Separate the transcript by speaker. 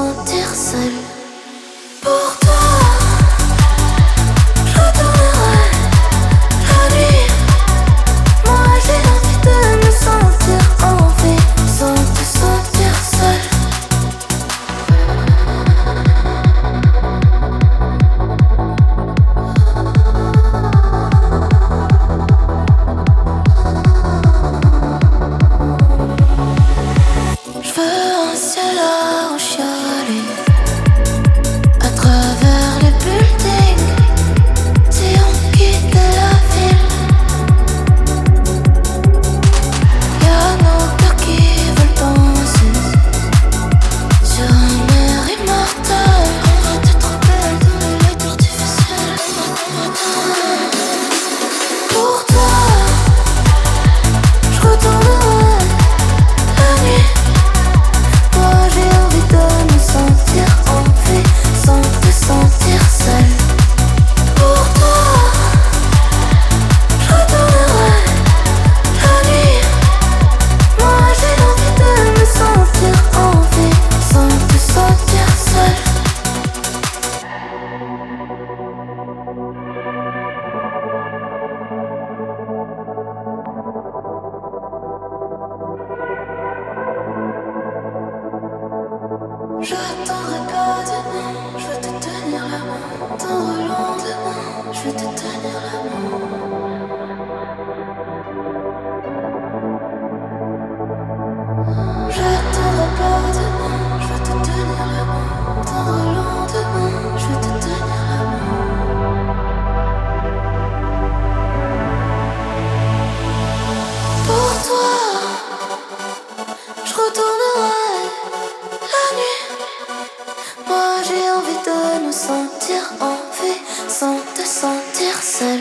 Speaker 1: sentir seul. Pour toi, je retournerai la nuit. Moi j'ai envie de me sentir en vie sans te sentir seul. Je veux un ciel à enchialer à travers les buildings. Si on quitte la ville, y'a nos cœurs qui veulent danser sur un air immortel. On va être belle dans les lights artificiels. Pour toi, je retournerai la nuit. Moi j'ai envie de me sentir en vie sans te sentir seul. Pour toi, je retournerai la nuit. Moi j'ai envie de me sentir en vie sans te sentir seul. Je t'attendrai pas demain, je veux te tenir la main. Dans le lendemain, je veux te tenir la main. Je t'attendrai pas demain, je veux te tenir la main. Dans le lendemain, je veux te tenir la main. Pour toi, je retournerai la nuit. Moi j'ai envie de me sentir en vie sans te sentir seul.